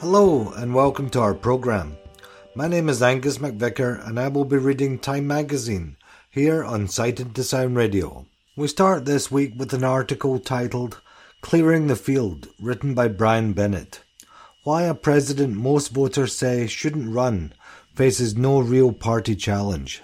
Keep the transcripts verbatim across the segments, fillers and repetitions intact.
Hello and welcome to our programme. My name is Angus McVicker and I will be reading Time Magazine here on Sighted to Sound Radio. We start this week with an article titled Clearing the Field, written by Brian Bennett. Why a president most voters say shouldn't run faces no real party challenge.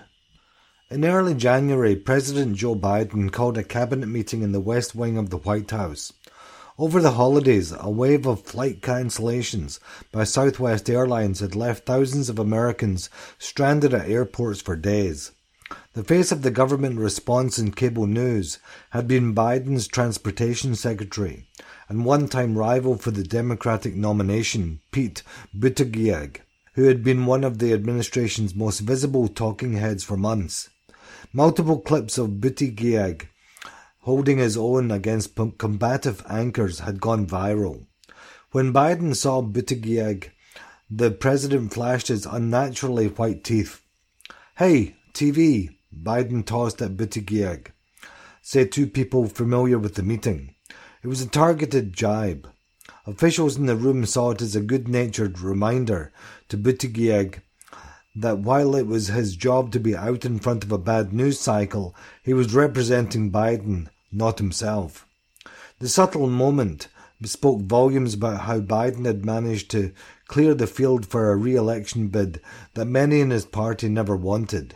In early January, President Joe Biden called a cabinet meeting in the West Wing of the White House. Over the holidays, a wave of flight cancellations by Southwest Airlines had left thousands of Americans stranded at airports for days. The face of the government response in cable news had been Biden's transportation secretary and one-time rival for the Democratic nomination, Pete Buttigieg, who had been one of the administration's most visible talking heads for months. Multiple clips of Buttigieg holding his own against combative anchors had gone viral. When Biden saw Buttigieg, the president flashed his unnaturally white teeth. "Hey, T V," Biden tossed at Buttigieg, said two people familiar with the meeting. It was a targeted jibe. Officials in the room saw it as a good-natured reminder to Buttigieg that while it was his job to be out in front of a bad news cycle, he was representing Biden, not himself. The subtle moment spoke volumes about how Biden had managed to clear the field for a re-election bid that many in his party never wanted.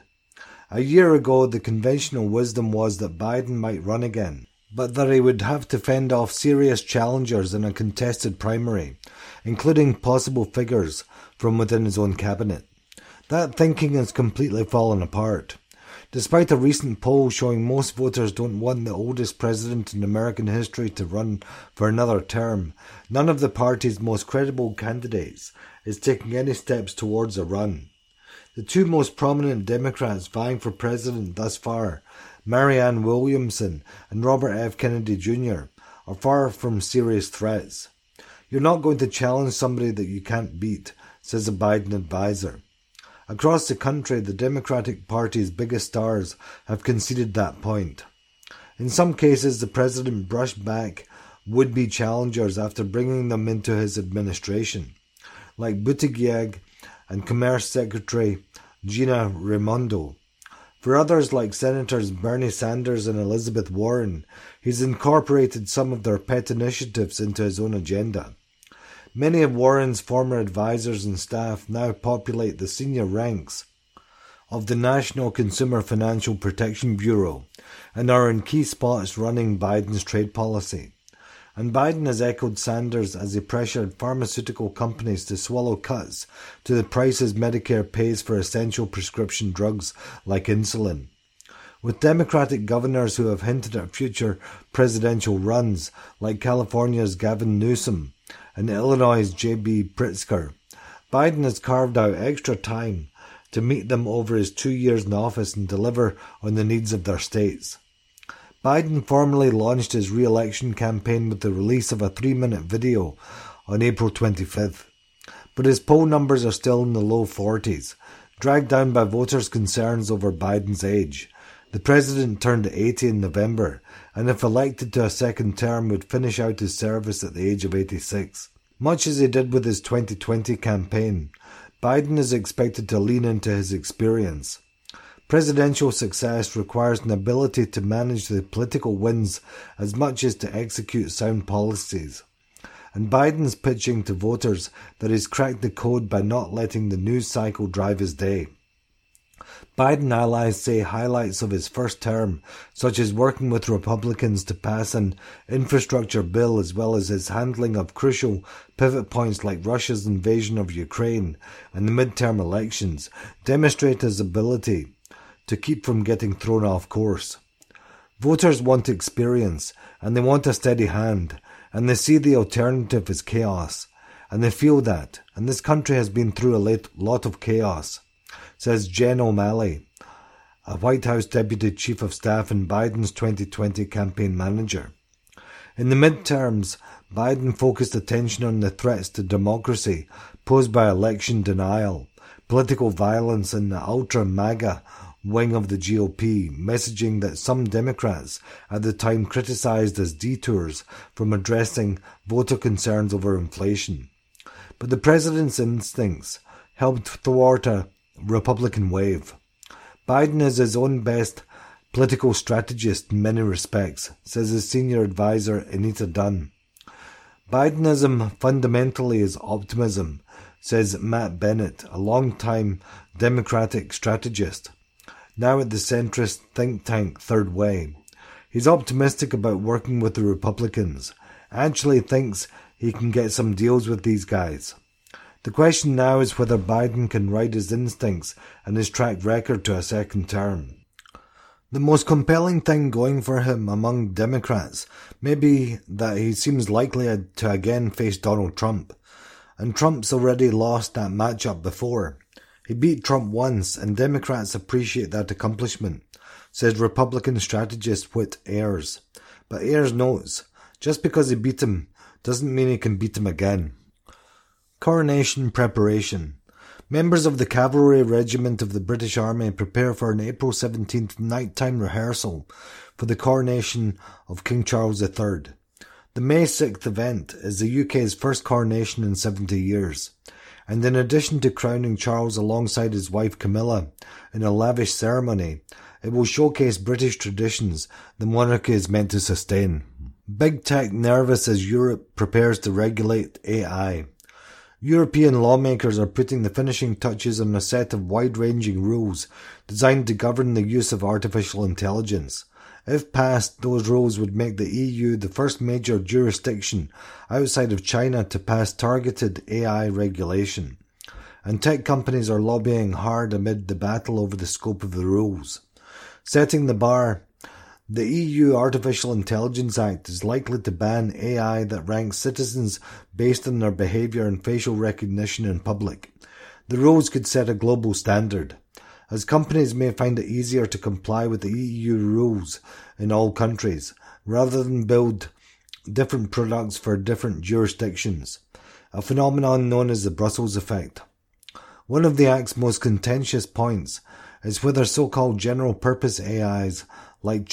A year ago, the conventional wisdom was that Biden might run again, but that he would have to fend off serious challengers in a contested primary, including possible figures from within his own cabinet. That thinking has completely fallen apart. Despite a recent poll showing most voters don't want the oldest president in American history to run for another term, none of the party's most credible candidates is taking any steps towards a run. The two most prominent Democrats vying for president thus far, Marianne Williamson and Robert F. Kennedy Junior, are far from serious threats. "You're not going to challenge somebody that you can't beat," says a Biden advisor. Across the country, the Democratic Party's biggest stars have conceded that point. In some cases, the president brushed back would-be challengers after bringing them into his administration, like Buttigieg and Commerce Secretary Gina Raimondo. For others, like Senators Bernie Sanders and Elizabeth Warren, he's incorporated some of their pet initiatives into his own agenda. Many of Warren's former advisors and staff now populate the senior ranks of the National Consumer Financial Protection Bureau and are in key spots running Biden's trade policy. And Biden has echoed Sanders as he pressured pharmaceutical companies to swallow cuts to the prices Medicare pays for essential prescription drugs like insulin. With Democratic governors who have hinted at future presidential runs, like California's Gavin Newsom and Illinois' J B Pritzker, Biden has carved out extra time to meet them over his two years in office and deliver on the needs of their states. Biden formally launched his re-election campaign with the release of a three-minute video on April twenty-fifth. But his poll numbers are still in the low forties, dragged down by voters' concerns over Biden's age. The president turned eighty in November, and if elected to a second term would finish out his service at the age of eighty-six. Much as he did with his twenty twenty campaign, Biden is expected to lean into his experience. Presidential success requires an ability to manage the political winds as much as to execute sound policies. And Biden's pitching to voters that he's cracked the code by not letting the news cycle drive his day. Biden allies say highlights of his first term, such as working with Republicans to pass an infrastructure bill as well as his handling of crucial pivot points like Russia's invasion of Ukraine and the midterm elections, demonstrate his ability to keep from getting thrown off course. Voters want experience, and they want a steady hand, and they see the alternative as chaos, and they feel that, and this country has been through a lot of chaos, says Jen O'Malley, a White House Deputy Chief of Staff and Biden's twenty twenty campaign manager. In the midterms, Biden focused attention on the threats to democracy posed by election denial, political violence, and the ultra-MAGA wing of the G O P, messaging that some Democrats at the time criticised as detours from addressing voter concerns over inflation. but the president's instincts helped thwart a Republican wave. Biden is his own best political strategist in many respects, says his senior advisor Anita Dunn. Bidenism fundamentally is optimism, says Matt Bennett, a long-time Democratic strategist, now at the centrist think tank Third Way. He's optimistic about working with the Republicans, actually thinks he can get some deals with these guys. The question now is whether Biden can ride his instincts and his track record to a second term. The most compelling thing going for him among Democrats may be that he seems likely to again face Donald Trump. And Trump's already lost that matchup before. He beat Trump once, and Democrats appreciate that accomplishment, says Republican strategist Whit Ayers. But Ayers notes, just because he beat him doesn't mean he can beat him again. Coronation preparation. Members of the Cavalry Regiment of the British Army prepare for an April seventeenth nighttime rehearsal for the coronation of King Charles the Third. The May sixth event is the U K's first coronation in seventy years, and in addition to crowning Charles alongside his wife Camilla in a lavish ceremony, it will showcase British traditions the monarchy is meant to sustain. Big Tech nervous as Europe prepares to regulate A I. European lawmakers are putting the finishing touches on a set of wide-ranging rules designed to govern the use of artificial intelligence. If passed, those rules would make the E U the first major jurisdiction outside of China to pass targeted A I regulation. And tech companies are lobbying hard amid the battle over the scope of the rules. Setting the bar, the E U Artificial Intelligence Act is likely to ban A I that ranks citizens based on their behaviour and facial recognition in public. The rules could set a global standard, as companies may find it easier to comply with the E U rules in all countries, rather than build different products for different jurisdictions, a phenomenon known as the Brussels effect. One of the Act's most contentious points is whether so-called general-purpose A Is like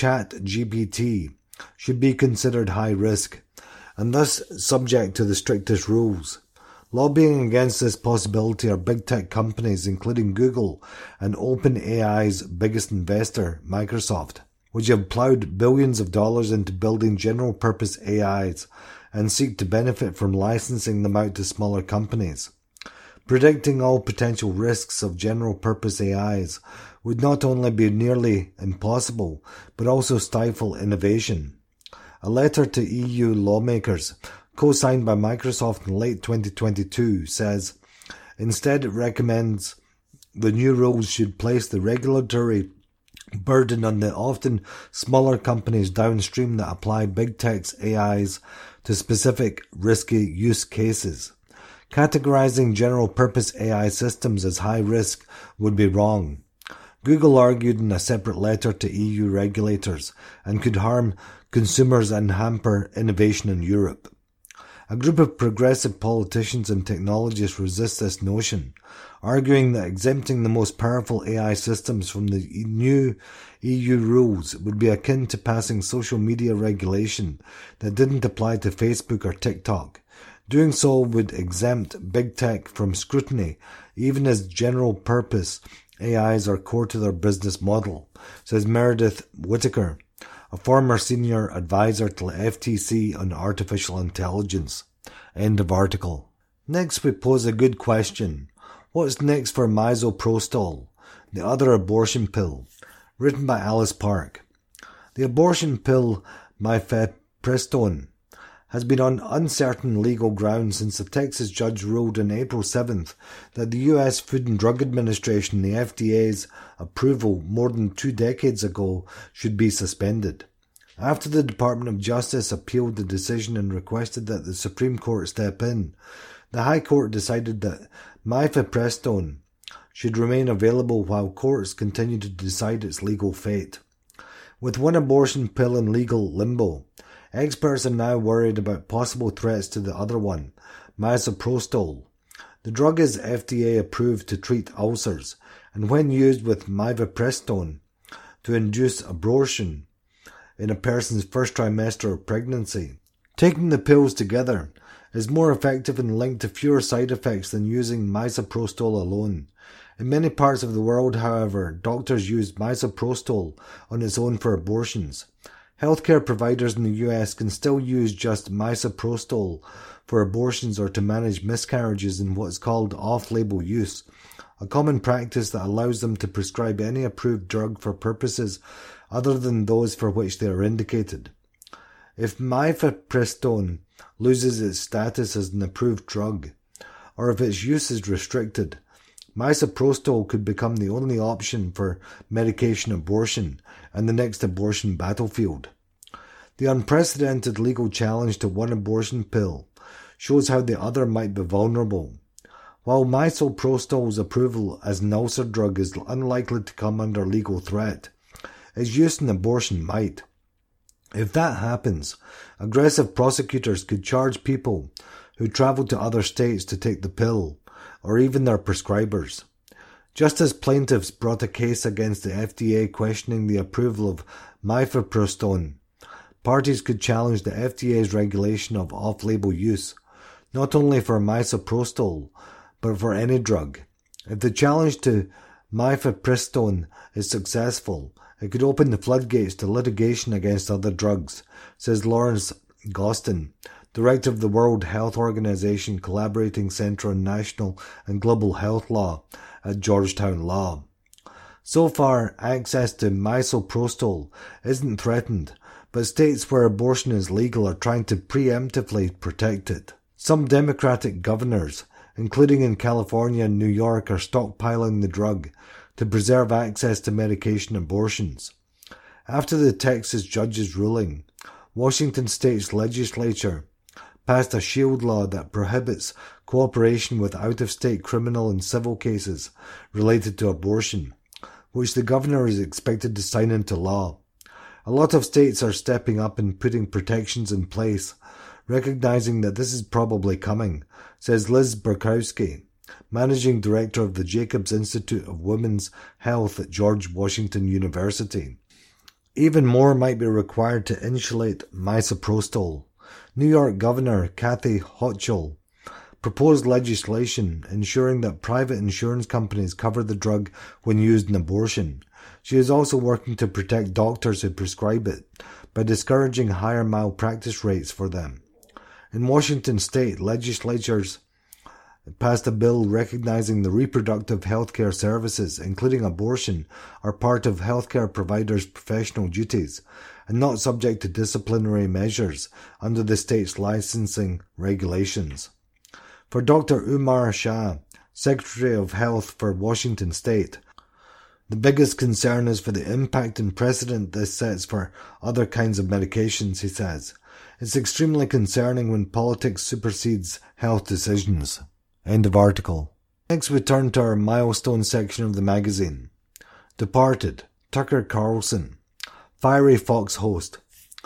ChatGPT should be considered high risk, and thus subject to the strictest rules. Lobbying against this possibility are big tech companies including Google and OpenAI's biggest investor, Microsoft, which have ploughed billions of dollars into building general-purpose A Is and seek to benefit from licensing them out to smaller companies. Predicting all potential risks of general-purpose A Is would not only be nearly impossible, but also stifle innovation. A letter to E U lawmakers, co-signed by Microsoft in late twenty twenty-two, says, instead it recommends the new rules should place the regulatory burden on the often smaller companies downstream that apply big tech's A Is to specific risky use cases. Categorizing general-purpose A I systems as high risk would be wrong. Google argued in a separate letter to E U regulators and could harm consumers and hamper innovation in Europe. A group of progressive politicians and technologists resist this notion, arguing that exempting the most powerful A I systems from the new E U rules would be akin to passing social media regulation that didn't apply to Facebook or TikTok. Doing so would exempt big tech from scrutiny, even as general-purpose A Is are core to their business model, says Meredith Whittaker, a former senior advisor to the F T C on artificial intelligence. End of article. Next we pose a good question. What's next for misoprostol, the other abortion pill? Written by Alice Park. The abortion pill mifepristone has been on uncertain legal ground since a Texas judge ruled on April seventh that the U S Food and Drug Administration, the F D A's approval more than two decades ago, should be suspended. After the Department of Justice appealed the decision and requested that the Supreme Court step in, the High Court decided that mifepristone should remain available while courts continue to decide its legal fate. With one abortion pill in legal limbo, experts are now worried about possible threats to the other one, misoprostol. The drug is F D A approved to treat ulcers, and when used with mifepristone to induce abortion in a person's first trimester of pregnancy, Taking the pills together is more effective and linked to fewer side effects than using misoprostol alone. In many parts of the world, however, doctors use misoprostol on its own for abortions. Healthcare providers in the U S can still use just misoprostol for abortions or to manage miscarriages in what's called off-label use, a common practice that allows them to prescribe any approved drug for purposes other than those for which they are indicated. If mifepristone loses its status as an approved drug, or if its use is restricted, misoprostol could become the only option for medication abortion and the next abortion battlefield. The unprecedented legal challenge to one abortion pill shows how the other might be vulnerable. While misoprostol's approval as an ulcer drug is unlikely to come under legal threat, its use in abortion might. If that happens, aggressive prosecutors could charge people who travel to other states to take the pill, or even their prescribers. Just as plaintiffs brought a case against the F D A questioning the approval of mifepristone, parties could challenge the F D A's regulation of off-label use, not only for misoprostol, but for any drug. If the challenge to mifepristone is successful, it could open the floodgates to litigation against other drugs, says Lawrence Gostin, director of the World Health Organization Collaborating Center on National and Global Health Law at Georgetown Law. So far, access to misoprostol isn't threatened, but states where abortion is legal are trying to preemptively protect it. Some Democratic governors, including in California and New York, are stockpiling the drug to preserve access to medication abortions. After the Texas judge's ruling, Washington State's legislature passed a shield law that prohibits cooperation with out-of-state criminal and civil cases related to abortion, which the governor is expected to sign into law. A lot of states are stepping up and putting protections in place, recognizing that this is probably coming, says Liz Burkowski, Managing Director of the Jacobs Institute of Women's Health at George Washington University. Even more might be required to insulate misoprostol. New York Governor Kathy Hochul proposed legislation ensuring that private insurance companies cover the drug when used in abortion. She is also working to protect doctors who prescribe it by discouraging higher malpractice rates for them. In Washington state, legislatures passed a bill recognizing the reproductive healthcare services, including abortion, are part of healthcare providers' professional duties and not subject to disciplinary measures under the state's licensing regulations. For Doctor Umar Shah, Secretary of Health for Washington State, the biggest concern is for the impact and precedent this sets for other kinds of medications, he says. It's extremely concerning when politics supersedes health decisions. End of article. Next we turn to our milestone section of the magazine. Departed, Tucker Carlson, fiery Fox host.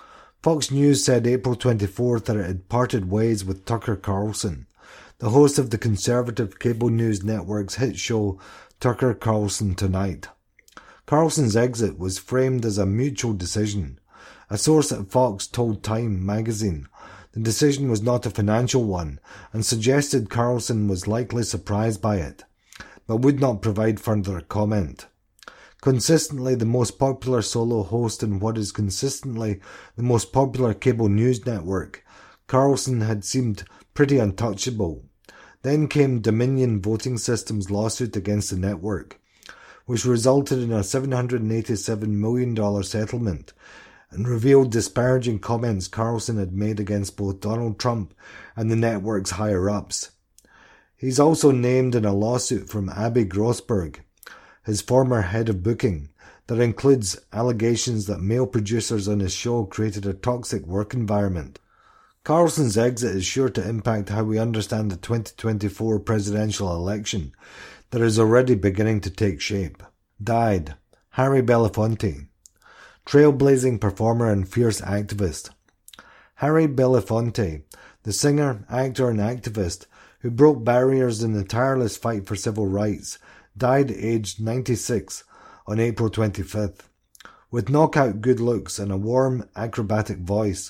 Fox News said April twenty-fourth that it had parted ways with Tucker Carlson, the host of the conservative cable news network's hit show Tucker Carlson Tonight. Carlson's exit was framed as a mutual decision. A source at Fox told Time magazine the decision was not a financial one and suggested Carlson was likely surprised by it, but would not provide further comment. Consistently the most popular solo host in what is consistently the most popular cable news network, Carlson had seemed pretty untouchable. Then came Dominion Voting Systems' lawsuit against the network, which resulted in a seven hundred eighty-seven million dollars settlement and revealed disparaging comments Carlson had made against both Donald Trump and the network's higher-ups. He's also named in a lawsuit from Abby Grossberg, his former head of booking, that includes allegations that male producers on his show created a toxic work environment. Carlson's exit is sure to impact how we understand the twenty twenty-four presidential election that is already beginning to take shape. Died, Harry Belafonte, trailblazing performer and fierce activist. Harry Belafonte, the singer, actor and activist who broke barriers in the tireless fight for civil rights, died aged ninety-six on April twenty-fifth. With knockout good looks and a warm, acrobatic voice,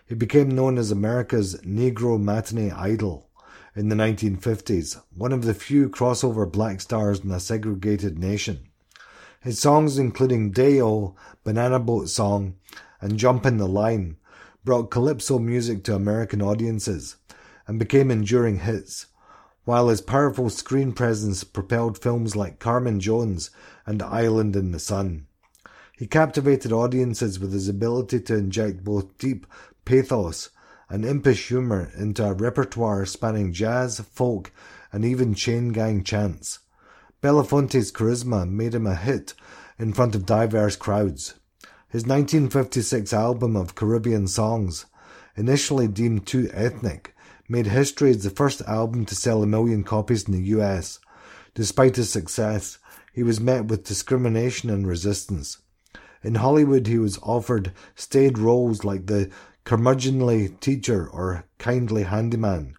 He became known as America's Negro matinee idol in the nineteen fifties, one of the few crossover black stars in a segregated nation. His songs, including Day-O, Banana Boat Song, and Jumpin' the Line, brought calypso music to American audiences and became enduring hits, while his powerful screen presence propelled films like Carmen Jones and Island in the Sun. He captivated audiences with his ability to inject both deep pathos and impish humour into a repertoire spanning jazz, folk, and even chain gang chants. Belafonte's charisma made him a hit in front of diverse crowds. His nineteen fifty-six album of Caribbean songs, initially deemed too ethnic, made history as the first album to sell a million copies in the U S. Despite his success, he was met with discrimination and resistance. In Hollywood, he was offered staid roles like the curmudgeonly teacher or kindly handyman.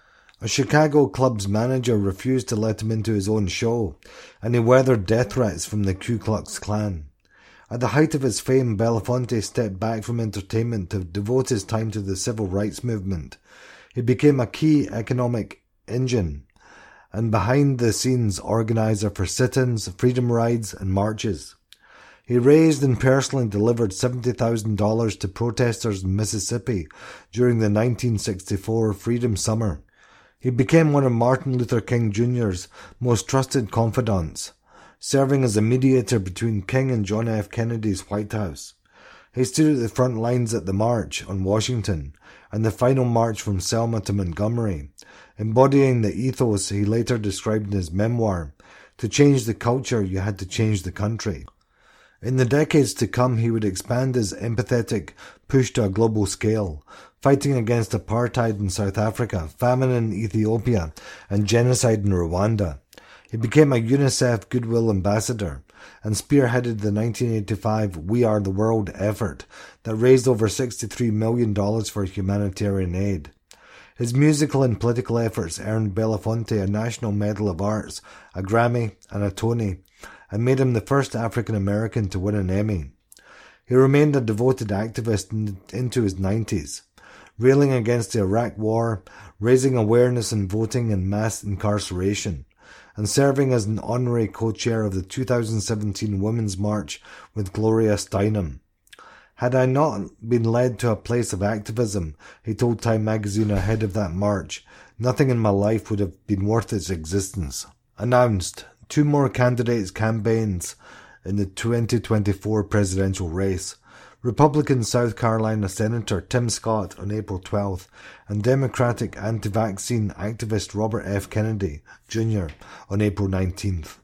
A Chicago club's manager refused to let him into his own show, and he weathered death threats from the Ku Klux Klan. At the height of his fame, Belafonte stepped back from entertainment to devote his time to the civil rights movement. He became a key economic engine and behind-the-scenes organizer for sit-ins, freedom rides, and marches. He raised and personally delivered seventy thousand dollars to protesters in Mississippi during the nineteen sixty-four Freedom Summer. He became one of Martin Luther King Junior's most trusted confidants, serving as a mediator between King and John F. Kennedy's White House. He stood at the front lines at the March on Washington and the final march from Selma to Montgomery, embodying the ethos he later described in his memoir, "To change the culture, you had to change the country." In the decades to come, he would expand his empathetic push to a global scale, fighting against apartheid in South Africa, famine in Ethiopia, and genocide in Rwanda. He became a UNICEF Goodwill Ambassador and spearheaded the nineteen eighty-five We Are the World effort that raised over sixty-three million dollars for humanitarian aid. His musical and political efforts earned Belafonte a National Medal of Arts, a Grammy, and a Tony, and made him the first African American to win an Emmy. He remained a devoted activist in, into his nineties, railing against the Iraq War, raising awareness in voting and mass incarceration, and serving as an honorary co-chair of the two thousand seventeen Women's March with Gloria Steinem. "Had I not been led to a place of activism," he told Time magazine ahead of that march, "nothing in my life would have been worth its existence." Announced. Two more candidates campaigns in the twenty twenty-four presidential race. Republican South Carolina Senator Tim Scott on April twelfth and Democratic anti-vaccine activist Robert F. Kennedy, Junior on April nineteenth.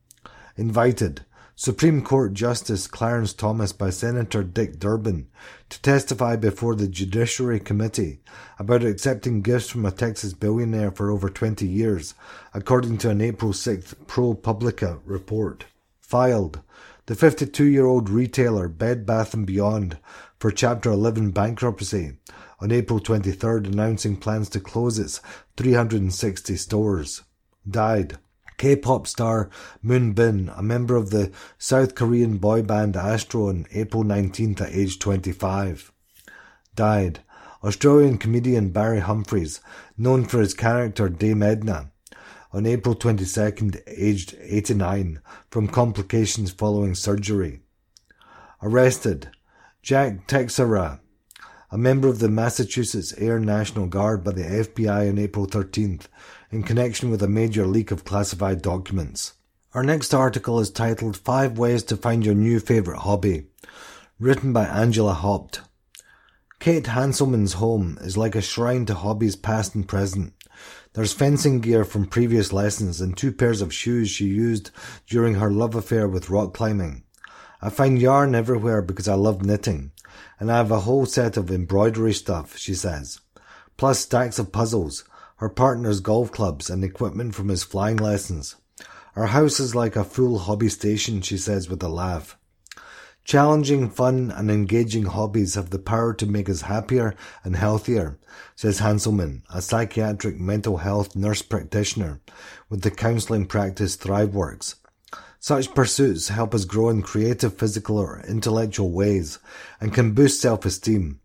Invited. Supreme Court Justice Clarence Thomas by Senator Dick Durbin to testify before the Judiciary Committee about accepting gifts from a Texas billionaire for over twenty years, according to an April sixth ProPublica report. Filed. The fifty-two-year-old retailer Bed Bath and Beyond for Chapter eleven bankruptcy on April twenty-third, announcing plans to close its three hundred sixty stores. Died. K-pop star Moon Bin, a member of the South Korean boy band Astro, on April nineteenth at age twenty-five. Died. Australian comedian Barry Humphries, known for his character Dame Edna, on April twenty-second, aged eighty-nine, from complications following surgery. Arrested. Jack Teixeira, a member of the Massachusetts Air National Guard by the F B I on April thirteenth, in connection with a major leak of classified documents. Our next article is titled Five Ways to Find Your New Favourite Hobby, written by Angela Haupt. Kate Hanselman's home is like a shrine to hobbies past and present. There's fencing gear from previous lessons and two pairs of shoes she used during her love affair with rock climbing. I find yarn everywhere because I love knitting, and I have a whole set of embroidery stuff, she says, plus stacks of puzzles, her partner's golf clubs, and equipment from his flying lessons. Our house is like a full hobby station, she says with a laugh. Challenging, fun, and engaging hobbies have the power to make us happier and healthier, says Hanselman, a psychiatric mental health nurse practitioner with the counselling practice ThriveWorks. Such pursuits help us grow in creative, physical, or intellectual ways and can boost self-esteem.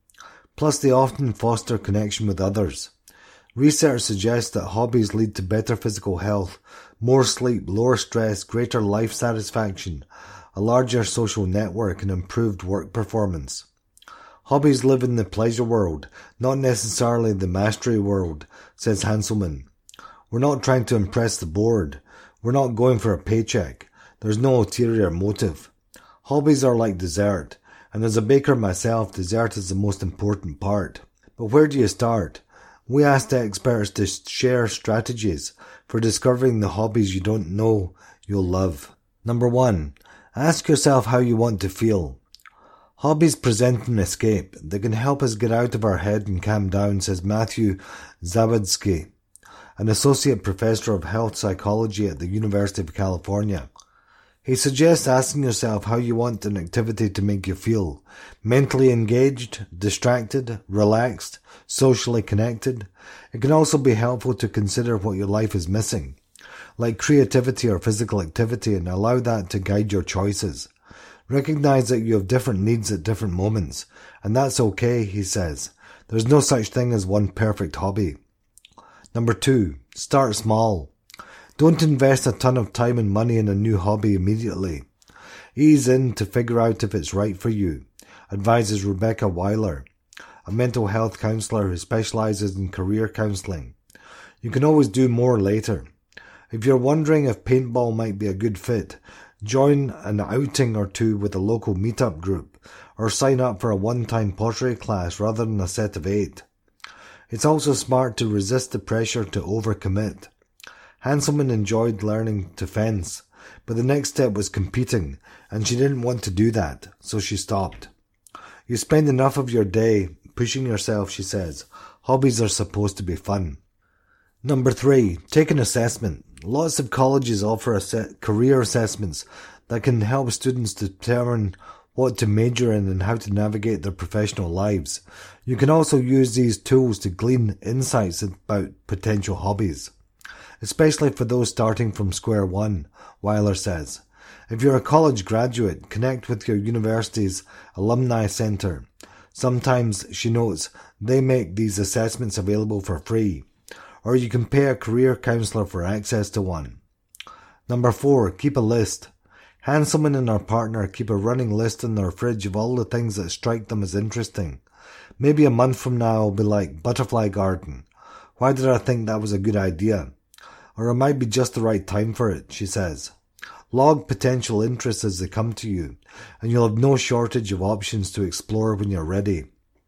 Plus, they often foster connection with others. Research suggests that hobbies lead to better physical health, more sleep, lower stress, greater life satisfaction, a larger social network, and improved work performance. Hobbies live in the pleasure world, not necessarily the mastery world, says Hanselman. We're not trying to impress the board. We're not going for a paycheck. There's no ulterior motive. Hobbies are like dessert, and as a baker myself, dessert is the most important part. But where do you start? We asked experts to share strategies for discovering the hobbies you don't know you'll love. Number one, ask yourself how you want to feel. Hobbies present an escape. They can help us get out of our head and calm down, says Matthew Zawadzki, an associate professor of health psychology at the University of California. He suggests asking yourself how you want an activity to make you feel. Mentally engaged, distracted, relaxed, socially connected. It can also be helpful to consider what your life is missing, like creativity or physical activity, and allow that to guide your choices. Recognize that you have different needs at different moments, and that's okay, he says. There's no such thing as one perfect hobby. Number two, start small. Don't invest a ton of time and money in a new hobby immediately. Ease in to figure out if it's right for you, advises Rebecca Weiler, a mental health counsellor who specialises in career counselling. You can always do more later. If you're wondering if paintball might be a good fit, join an outing or two with a local meetup group, or sign up for a one-time pottery class rather than a set of eight. It's also smart to resist the pressure to overcommit. Hanselman enjoyed learning to fence, but the next step was competing, and she didn't want to do that, so she stopped. You spend enough of your day pushing yourself, she says. Hobbies are supposed to be fun. Number three, take an assessment. Lots of colleges offer ass- career assessments that can help students determine what to major in and how to navigate their professional lives. You can also use these tools to glean insights about potential hobbies, especially for those starting from square one, Weiler says. If you're a college graduate, connect with your university's alumni centre. Sometimes, she notes, they make these assessments available for free, or you can pay a career counsellor for access to one. Number four, keep a list. Hanselman and her partner keep a running list in their fridge of all the things that strike them as interesting. Maybe a month from now it'll be like butterfly garden. Why did I think that was a good idea? Or it might be just the right time for it, she says. Log potential interests as they come to you, and you'll have no shortage of options to explore when you're ready.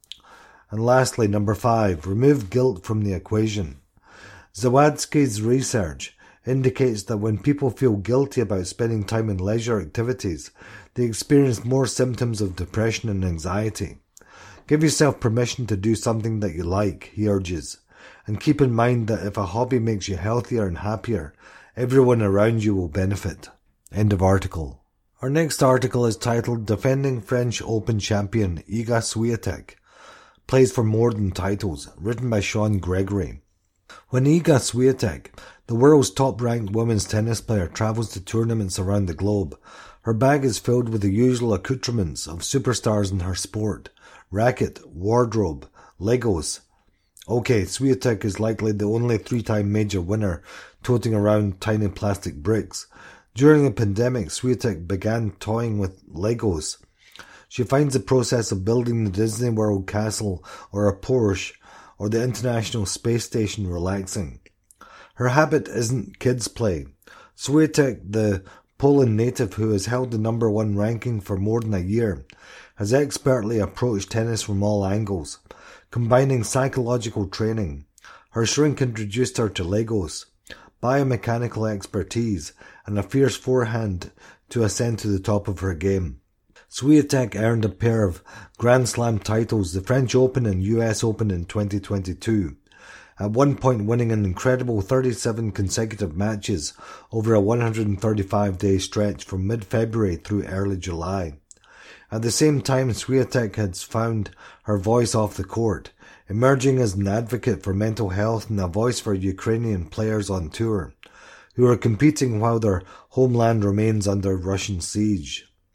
And lastly, number five, remove guilt from the equation. Zawadzki's research indicates that when people feel guilty about spending time in leisure activities, they experience more symptoms of depression and anxiety. Give yourself permission to do something that you like, he urges. And keep in mind that if a hobby makes you healthier and happier, everyone around you will benefit. End of article. Our next article is titled Defending French Open Champion Iga Swiatek Plays for More Than Titles, written by Sean Gregory. When Iga Swiatek, the world's top-ranked women's tennis player, travels to tournaments around the globe, her bag is filled with the usual accoutrements of superstars in her sport: racket, wardrobe, Legos. Okay, Swiatek is likely the only three-time major winner toting around tiny plastic bricks. During the pandemic, Swiatek began toying with Legos. She finds the process of building the Disney World castle or a Porsche or the International Space Station relaxing. Her habit isn't kids' play. Swiatek, the Poland native who has held the number one ranking for more than a year, has expertly approached tennis from all angles, combining psychological training. Her shrink introduced her to Legos, biomechanical expertise, and a fierce forehand to ascend to the top of her game. Swiatek earned a pair of Grand Slam titles, the French Open and U S Open in twenty twenty-two, at one point winning an incredible thirty-seven consecutive matches over a one hundred thirty-five day stretch from mid-February through early July. At the same time, Swiatek has found her voice off the court, emerging as an advocate for mental health and a voice for Ukrainian players on tour, who are competing while their homeland remains under Russian siege.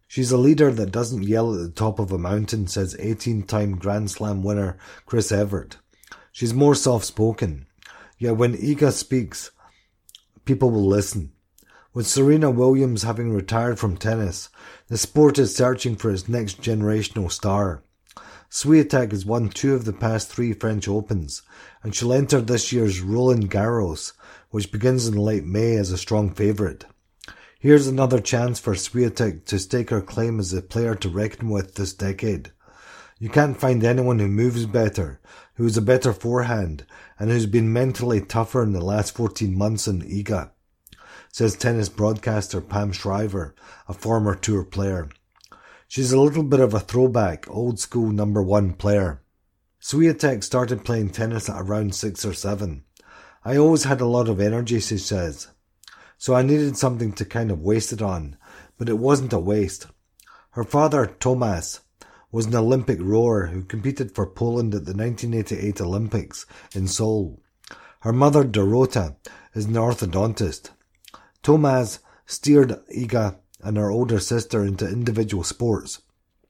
She's a leader that doesn't yell at the top of a mountain, says eighteen-time Grand Slam winner Chris Evert. She's more soft-spoken. Yet when Iga speaks, people will listen. With Serena Williams having retired from tennis, the sport is searching for its next generational star. Swiatek has won two of the past three French Opens, and she'll enter this year's Roland Garros, which begins in late May, as a strong favourite. Here's another chance for Swiatek to stake her claim as a player to reckon with this decade. You can't find anyone who moves better, who has a better forehand, and who's been mentally tougher in the last fourteen months than Iga, says tennis broadcaster Pam Shriver, a former tour player. She's a little bit of a throwback, old-school number one player. Swiatek started playing tennis at around six or seven. I always had a lot of energy, she says. So I needed something to kind of waste it on, but it wasn't a waste. Her father, Tomasz, was an Olympic rower who competed for Poland at the nineteen eighty-eight Olympics in Seoul. Her mother, Dorota, is an orthodontist. Tomasz steered Iga and her older sister into individual sports,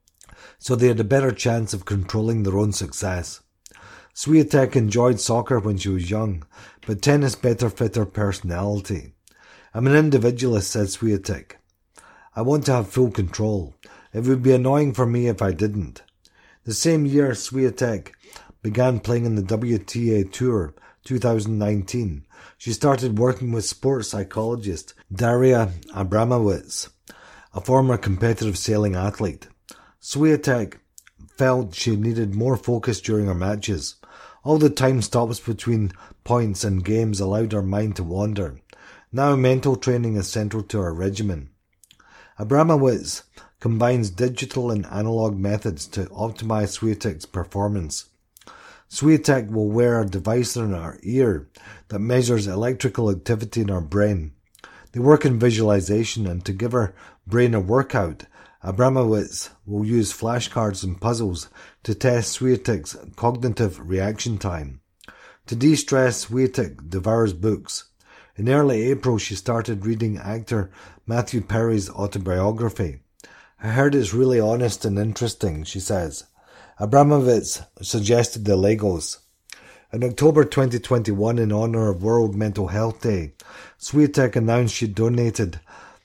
so they had a better chance of controlling their own success. Swiatek enjoyed soccer when she was young, but tennis better fit her personality. I'm an individualist, said Swiatek. I want to have full control. It would be annoying for me if I didn't. The same year, Swiatek began playing in the W T A Tour two thousand nineteen. She started working with sports psychologist Daria Abramowicz, a former competitive sailing athlete. Swiatek felt she needed more focus during her matches. All the time stops between points and games allowed her mind to wander. Now mental training is central to her regimen. Abramowicz combines digital and analog methods to optimize Swiatek's performance. Swiatek will wear a device in her ear that measures electrical activity in her brain. They work in visualization, and to give her brain a workout, Abramowicz will use flashcards and puzzles to test Swiatek's cognitive reaction time. To de-stress, Swiatek devours books. In early April, she started reading actor Matthew Perry's autobiography. I heard it's really honest and interesting, she says. Abramowicz suggested the Legos. In October twenty twenty-one, in honour of World Mental Health Day, Swiatek announced she donated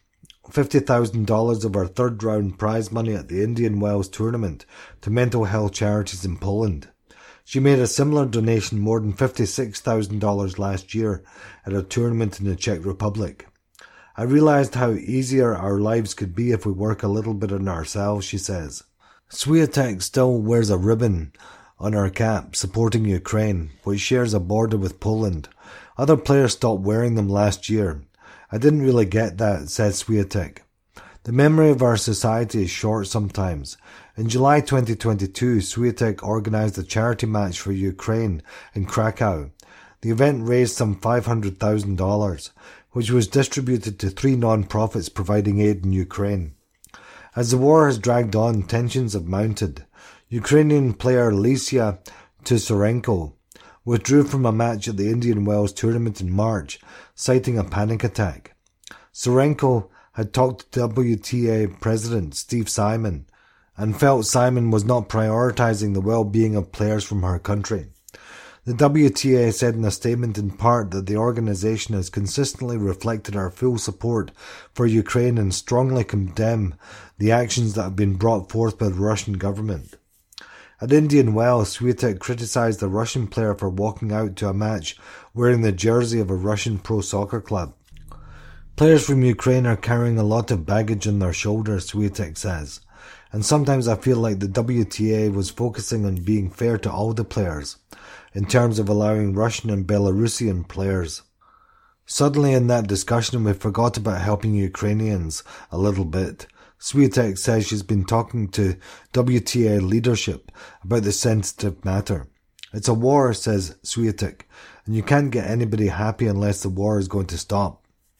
fifty thousand dollars of her third round prize money at the Indian Wells tournament to mental health charities in Poland. She made a similar donation more than fifty-six thousand dollars last year at a tournament in the Czech Republic. I realised how easier our lives could be if we work a little bit on ourselves, she says. Swiatek still wears a ribbon on her cap supporting Ukraine, which shares a border with Poland. Other players stopped wearing them last year. I didn't really get that, says Swiatek. The memory of our society is short sometimes. In July twenty twenty-two, Swiatek organised a charity match for Ukraine in Krakow. The event raised some five hundred thousand dollars, which was distributed to three non-profits providing aid in Ukraine. As the war has dragged on, tensions have mounted. Ukrainian player Lysia Tusarenko withdrew from a match at the Indian Wells tournament in March, citing a panic attack. Surenko had talked to W T A President Steve Simon and felt Simon was not prioritising the well-being of players from her country. The W T A said in a statement in part that the organisation has consistently reflected our full support for Ukraine and strongly condemn the actions that have been brought forth by the Russian government. At Indian Wells, Swiatek criticised the Russian player for walking out to a match wearing the jersey of a Russian pro soccer club. Players from Ukraine are carrying a lot of baggage on their shoulders, Swiatek says, and sometimes I feel like the W T A was focusing on being fair to all the players, in terms of allowing Russian and Belarusian players. Suddenly in that discussion we forgot about helping Ukrainians a little bit. Swiatek says she's been talking to W T A leadership about the sensitive matter. It's a war, says Swiatek, and you can't get anybody happy unless the war is going to stop.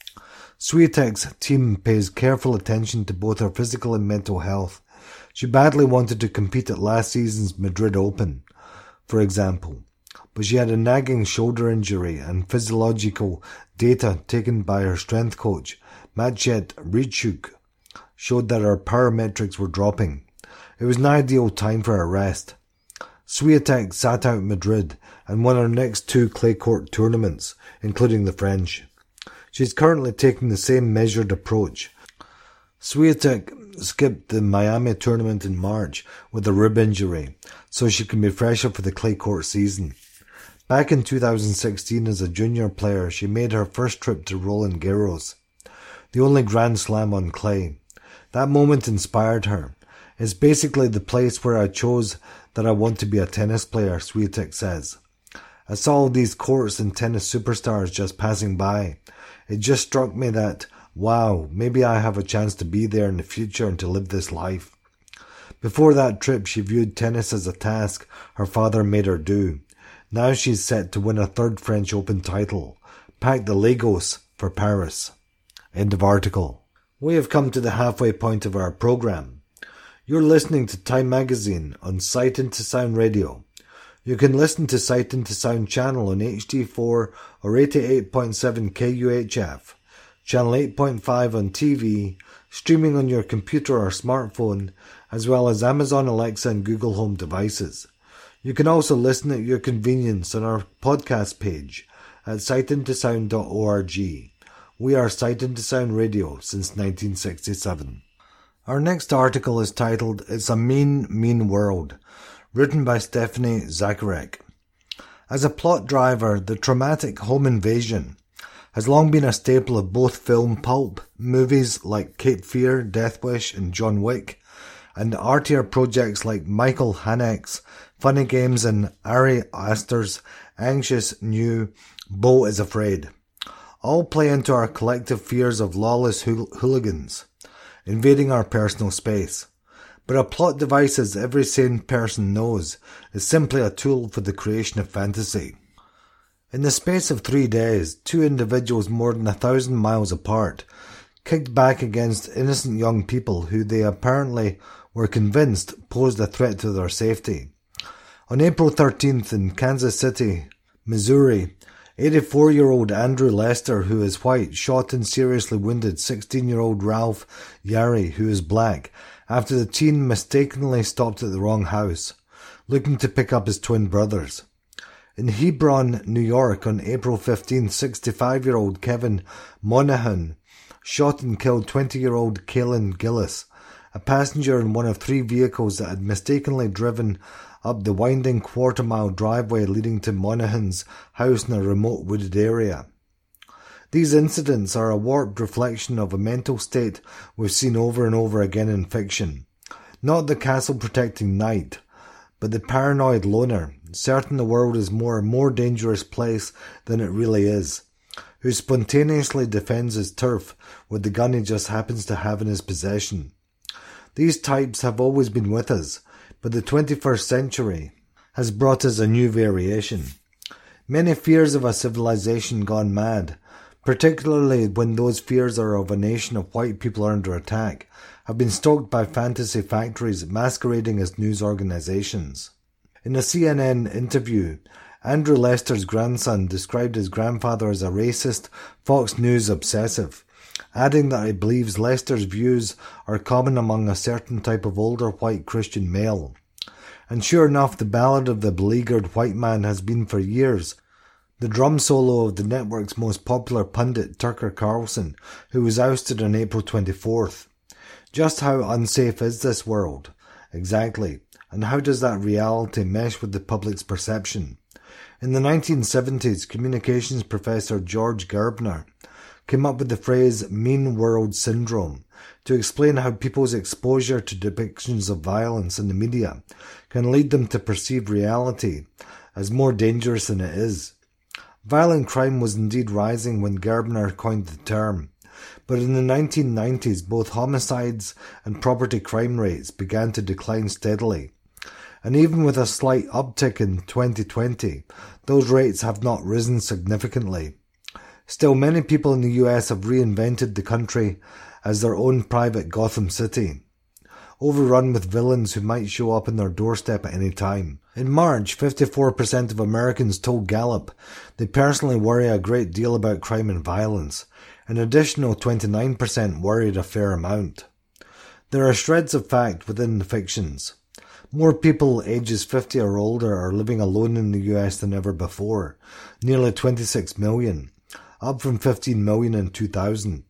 Swiatek's team pays careful attention to both her physical and mental health. She badly wanted to compete at last season's Madrid Open, for example, but she had a nagging shoulder injury and physiological data taken by her strength coach, Maciej Ritschuk showed that her power metrics were dropping. It was an ideal time for a rest. Swiatek sat out Madrid and won her next two clay court tournaments, including the French. She's currently taking the same measured approach. Swiatek skipped the Miami tournament in March with a rib injury, so she can be fresher for the clay court season. Back in two thousand sixteen as a junior player, she made her first trip to Roland Garros, the only Grand Slam on clay. That moment inspired her. It's basically the place where I chose that I want to be a tennis player, Swiatek says. I saw all these courts and tennis superstars just passing by. It just struck me that, wow, maybe I have a chance to be there in the future and to live this life. Before that trip, she viewed tennis as a task her father made her do. Now she's set to win a third French Open title. Pack the Legos for Paris. End of article. We have come to the halfway point of our program. You're listening to Time Magazine on Sight Into Sound Radio. You can listen to Sight Into Sound channel on H D four or eighty-eight point seven K U H F, channel eight point five on T V, streaming on your computer or smartphone, as well as Amazon Alexa and Google Home devices. You can also listen at your convenience on our podcast page at sight into sound dot org. We are Sight Into Sound Radio since nineteen sixty-seven. Our next article is titled It's a Mean, Mean World, written by Stephanie Zacharek. As a plot driver, the traumatic home invasion has long been a staple of both film pulp, movies like Cape Fear, Death Wish and John Wick, and artier projects like Michael Haneke's Funny Games and Ari Aster's anxious new Beau is Afraid. All play into our collective fears of lawless hool- hooligans invading our personal space. But a plot device, as every sane person knows, is simply a tool for the creation of fantasy. In the space of three days, two individuals more than a thousand miles apart kicked back against innocent young people who they apparently were convinced posed a threat to their safety. On April thirteenth in Kansas City, Missouri, eighty-four-year-old Andrew Lester, who is white, shot and seriously wounded sixteen-year-old Ralph Yari, who is black, after the teen mistakenly stopped at the wrong house, looking to pick up his twin brothers. In Hebron, New York, on April fifteenth, sixty-five-year-old Kevin Monahan shot and killed twenty-year-old Kaylin Gillis, a passenger in one of three vehicles that had mistakenly driven up the winding quarter-mile driveway leading to Monahan's house in a remote wooded area. These incidents are a warped reflection of a mental state we've seen over and over again in fiction. Not the castle-protecting knight, but the paranoid loner, certain the world is more a more dangerous place than it really is, who spontaneously defends his turf with the gun he just happens to have in his possession. These types have always been with us, but the twenty-first century has brought us a new variation. Many fears of a civilization gone mad, particularly when those fears are of a nation of white people under attack, have been stoked by fantasy factories masquerading as news organizations. In a C N N interview, Andrew Lester's grandson described his grandfather as a racist Fox News obsessive, adding that he believes Lester's views are common among a certain type of older white Christian male. And sure enough, the ballad of the beleaguered white man has been for years the drum solo of the network's most popular pundit, Tucker Carlson, who was ousted on April twenty-fourth. Just how unsafe is this world? Exactly. And how does that reality mesh with the public's perception? In the nineteen seventies, communications professor George Gerbner came up with the phrase mean world syndrome to explain how people's exposure to depictions of violence in the media can lead them to perceive reality as more dangerous than it is. Violent crime was indeed rising when Gerbner coined the term, but in the nineteen nineties both homicides and property crime rates began to decline steadily. And even with a slight uptick in twenty twenty, those rates have not risen significantly. Still, many people in the U S have reinvented the country as their own private Gotham City, overrun with villains who might show up on their doorstep at any time. In March, fifty-four percent of Americans told Gallup they personally worry a great deal about crime and violence. An additional twenty-nine percent worried a fair amount. There are shreds of fact within the fictions. More people ages fifty or older are living alone in the U S than ever before, nearly twenty-six million, up from fifteen million in two thousand.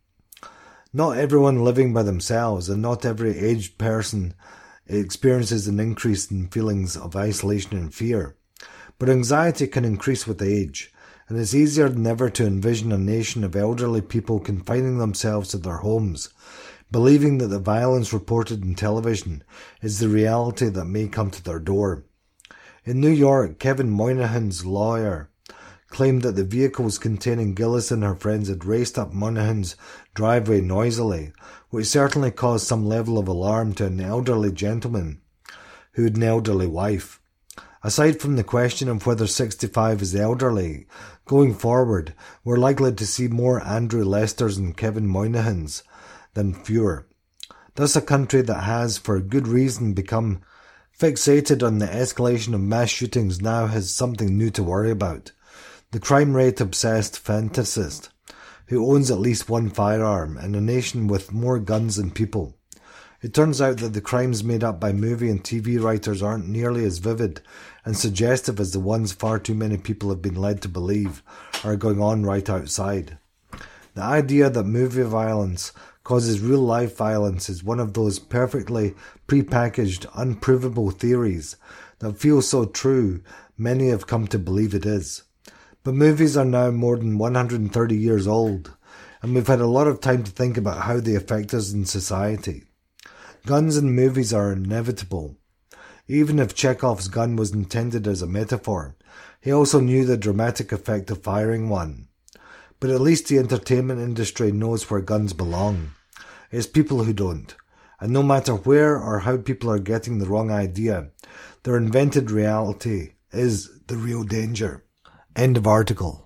Not everyone living by themselves, and not every aged person experiences an increase in feelings of isolation and fear. But anxiety can increase with age, and it's easier than ever to envision a nation of elderly people confining themselves to their homes, believing that the violence reported in television is the reality that may come to their door. In New York, Kevin Moynihan's lawyer claimed that the vehicles containing Gillis and her friends had raced up Moynihan's driveway noisily, which certainly caused some level of alarm to an elderly gentleman who had an elderly wife. Aside from the question of whether sixty-five is elderly, going forward, we're likely to see more Andrew Lesters and Kevin Moynihans than fewer. Thus a country that has, for good reason, become fixated on the escalation of mass shootings now has something new to worry about. The crime rate obsessed fantasist who owns at least one firearm in a nation with more guns than people. It turns out that the crimes made up by movie and T V writers aren't nearly as vivid and suggestive as the ones far too many people have been led to believe are going on right outside. The idea that movie violence causes real-life violence is one of those perfectly prepackaged, unprovable theories that feel so true many have come to believe it is. But movies are now more than one hundred thirty years old, and we've had a lot of time to think about how they affect us in society. Guns in movies are inevitable. Even if Chekhov's gun was intended as a metaphor, he also knew the dramatic effect of firing one. But at least the entertainment industry knows where guns belong. It's people who don't. And no matter where or how people are getting the wrong idea, their invented reality is the real danger. End of article.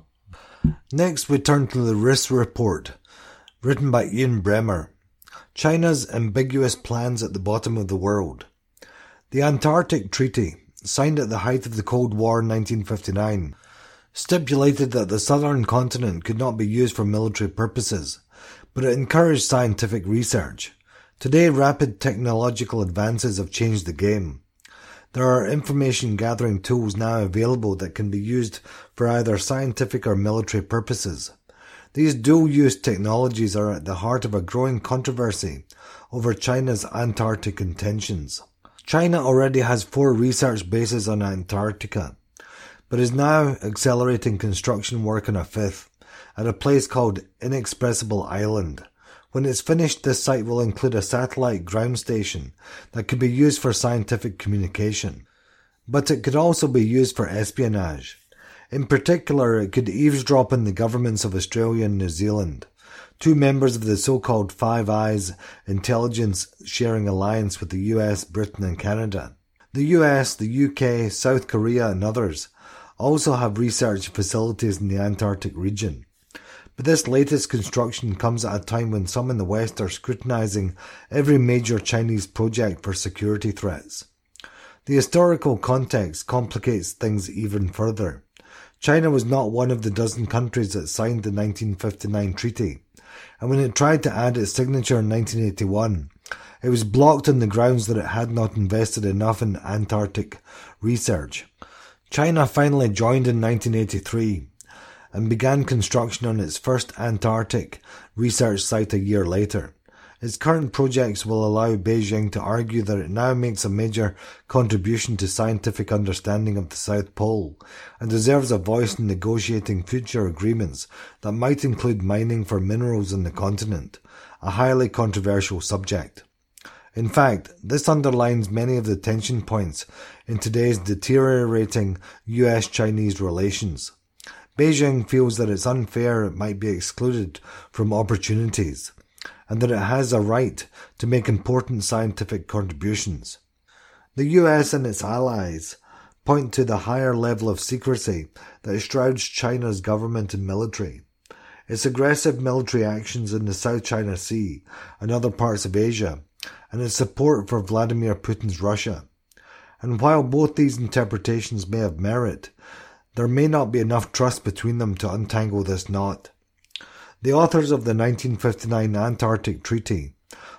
Next we turn to the Riss Report, written by Ian Bremmer. China's ambiguous plans at the bottom of the world. The Antarctic Treaty, signed at the height of the Cold War in nineteen fifty-nine, stipulated that the southern continent could not be used for military purposes, but it encouraged scientific research. Today, rapid technological advances have changed the game. There are information gathering tools now available that can be used for either scientific or military purposes. These dual-use technologies are at the heart of a growing controversy over China's Antarctic intentions. China already has four research bases on Antarctica, but is now accelerating construction work on a fifth, at a place called Inexpressible Island. When it's finished, this site will include a satellite ground station that could be used for scientific communication, but it could also be used for espionage. In particular, it could eavesdrop on the governments of Australia and New Zealand, two members of the so-called Five Eyes intelligence-sharing alliance with the U S, Britain and Canada. The U S, the U K, South Korea and others also have research facilities in the Antarctic region. But this latest construction comes at a time when some in the West are scrutinizing every major Chinese project for security threats. The historical context complicates things even further. China was not one of the dozen countries that signed the nineteen fifty-nine treaty, and when it tried to add its signature in nineteen eighty-one, it was blocked on the grounds that it had not invested enough in Antarctic research. China finally joined in nineteen eighty-three, and began construction on its first Antarctic research site a year later. Its current projects will allow Beijing to argue that it now makes a major contribution to scientific understanding of the South Pole and deserves a voice in negotiating future agreements that might include mining for minerals on the continent, a highly controversial subject. In fact, this underlines many of the tension points in today's deteriorating U S Chinese relations. Beijing feels that it's unfair it might be excluded from opportunities, and that it has a right to make important scientific contributions. The U S and its allies point to the higher level of secrecy that shrouds China's government and military, its aggressive military actions in the South China Sea and other parts of Asia, and its support for Vladimir Putin's Russia. And while both these interpretations may have merit, there may not be enough trust between them to untangle this knot. The authors of the nineteen fifty-nine Antarctic Treaty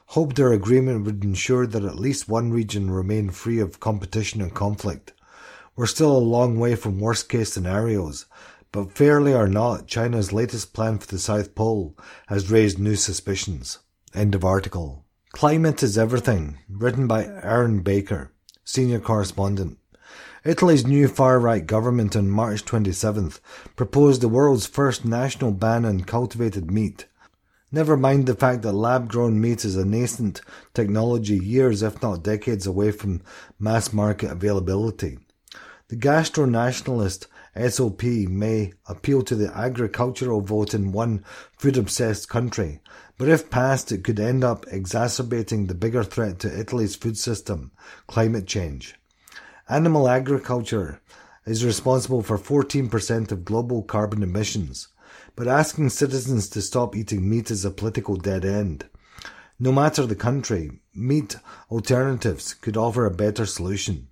hoped their agreement would ensure that at least one region remained free of competition and conflict. We're still a long way from worst-case scenarios, but fairly or not, China's latest plan for the South Pole has raised new suspicions. End of article. Climate is Everything, written by Aaron Baker, senior correspondent. Italy's new far-right government on March twenty-seventh proposed the world's first national ban on cultivated meat. Never mind the fact that lab-grown meat is a nascent technology years, if not decades, away from mass-market availability. The gastro-nationalist S O P may appeal to the agricultural vote in one food-obsessed country, but if passed it could end up exacerbating the bigger threat to Italy's food system, climate change. Animal agriculture is responsible for fourteen percent of global carbon emissions, but asking citizens to stop eating meat is a political dead end. No matter the country, meat alternatives could offer a better solution.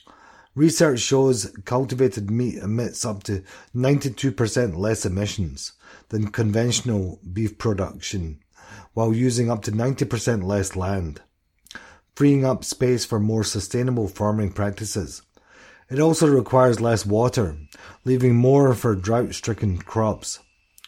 Research shows cultivated meat emits up to ninety-two percent less emissions than conventional beef production, while using up to ninety percent less land, freeing up space for more sustainable farming practices. It also requires less water, leaving more for drought-stricken crops.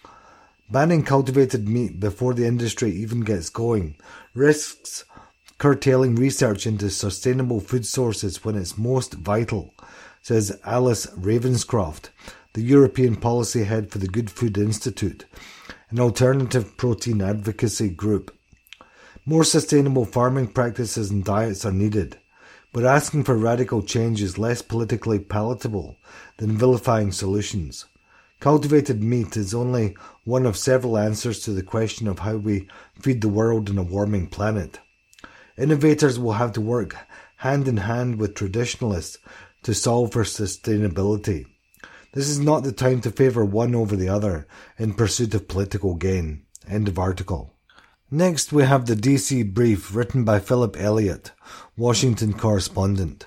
Banning cultivated meat before the industry even gets going risks curtailing research into sustainable food sources when it's most vital, says Alice Ravenscroft, the European policy head for the Good Food Institute, an alternative protein advocacy group. More sustainable farming practices and diets are needed, but asking for radical change is less politically palatable than vilifying solutions. Cultivated meat is only one of several answers to the question of how we feed the world on a warming planet. Innovators will have to work hand in hand with traditionalists to solve for sustainability. This is not the time to favour one over the other in pursuit of political gain. End of article. Next we have the D C Brief, written by Philip Elliott, Washington correspondent.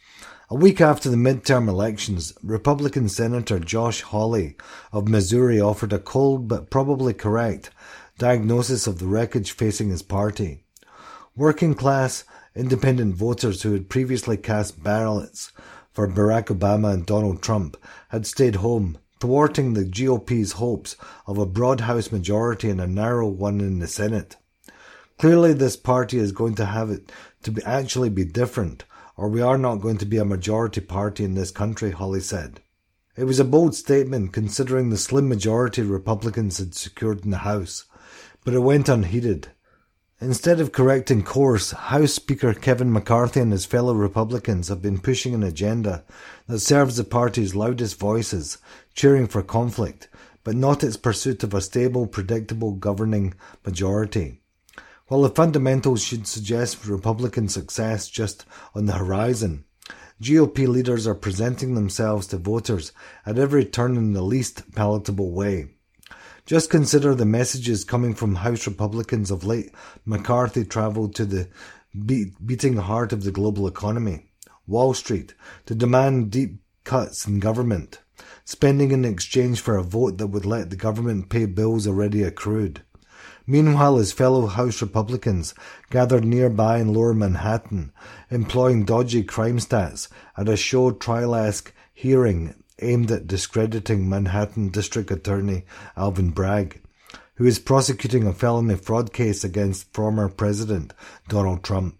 A week after the midterm elections, Republican Senator Josh Hawley of Missouri offered a cold but probably correct diagnosis of the wreckage facing his party. Working-class, independent voters who had previously cast ballots for Barack Obama and Donald Trump had stayed home, thwarting the G O P's hopes of a broad House majority and a narrow one in the Senate. Clearly this party is going to have it to be actually be different, or we are not going to be a majority party in this country, Hawley said. It was a bold statement considering the slim majority Republicans had secured in the House, but it went unheeded. Instead of correcting course, House Speaker Kevin McCarthy and his fellow Republicans have been pushing an agenda that serves the party's loudest voices, cheering for conflict, but not its pursuit of a stable, predictable governing majority. While the fundamentals should suggest Republican success just on the horizon, G O P leaders are presenting themselves to voters at every turn in the least palatable way. Just consider the messages coming from House Republicans of late. McCarthy travelled to the beat, beating heart of the global economy, Wall Street, to demand deep cuts in government, spending in exchange for a vote that would let the government pay bills already accrued. Meanwhile, his fellow House Republicans gathered nearby in Lower Manhattan, employing dodgy crime stats at a show trial-esque hearing aimed at discrediting Manhattan District Attorney Alvin Bragg, who is prosecuting a felony fraud case against former President Donald Trump.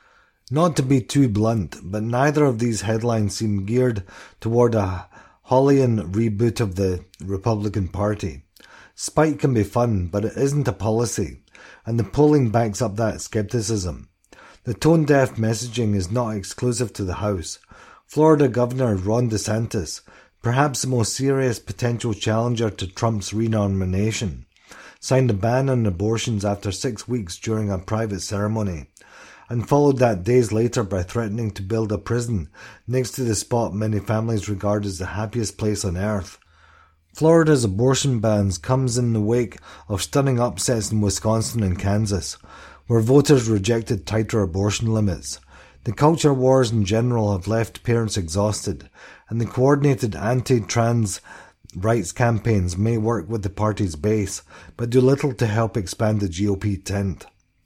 Not to be too blunt, but neither of these headlines seem geared toward a Hawleyan reboot of the Republican Party. Spite can be fun, but it isn't a policy, and the polling backs up that skepticism. The tone-deaf messaging is not exclusive to the House. Florida Governor Ron DeSantis, perhaps the most serious potential challenger to Trump's renomination, signed a ban on abortions after six weeks during a private ceremony, and followed that days later by threatening to build a prison next to the spot many families regard as the happiest place on earth. Florida's abortion bans comes in the wake of stunning upsets in Wisconsin and Kansas, where voters rejected tighter abortion limits. The culture wars in general have left parents exhausted, and the coordinated anti-trans rights campaigns may work with the party's base, but do little to help expand the G O P tent.